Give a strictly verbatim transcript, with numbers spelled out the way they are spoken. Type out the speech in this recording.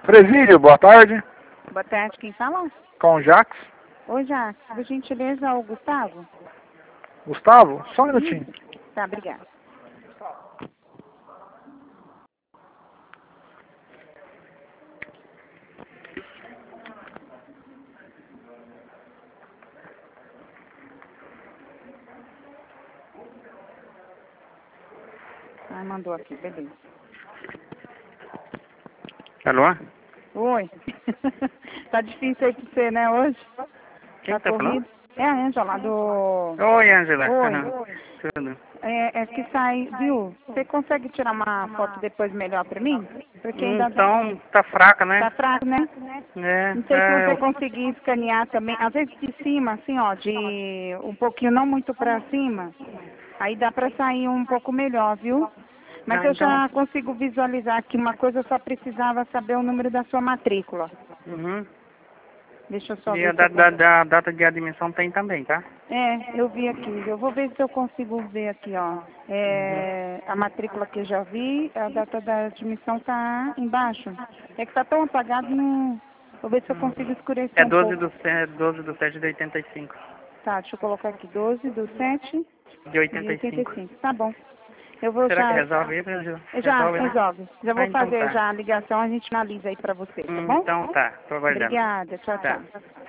Presídio, boa tarde. Boa tarde, quem fala? Com o Jax. Oi, Jax, por gentileza, o Gustavo? Gustavo, só um minutinho. Tá, obrigada. Ah, mandou aqui, beleza. Alô? Oi. Tá difícil aí pra você, né, hoje? Quem Tá tá falando? corrido. É a Ângela do... Oi, Ângela. Oi. Aham. Tudo. É, é que sai, viu? Você consegue tirar uma foto depois melhor pra mim? Porque ainda Então, tá fraca, né? tá fraco, né? É, Não sei se é, você conseguir escanear também, às vezes de cima, assim, ó, de um pouquinho, não muito pra cima, aí dá pra sair um pouco melhor, viu? Mas Ah, eu então. já consigo visualizar que uma coisa, eu só precisava saber o número da sua matrícula. Uhum. Deixa eu só E a ver se eu da, da, consigo. da data de admissão tem também, tá? É, eu vi aqui. Eu vou ver se eu consigo ver aqui, ó. É, a matrícula que eu já vi, a data da admissão tá embaixo. É que tá tão apagado, não... Vou ver se eu consigo escurecer É um doze pouco. do, se- doze do sete de oitenta e cinco. Tá, deixa eu colocar aqui doze do sete De de oitenta e oitenta e cinco. cinco. Tá bom. Eu vou Será que já... resolve aí, Brasil? Já, Resolve, né? resolve. Já Ah, vou então fazer tá. já a ligação, a gente analisa aí pra você, tá Hum, bom? Então tá, tô aguardando. Obrigada. Tchau, Tá. tchau.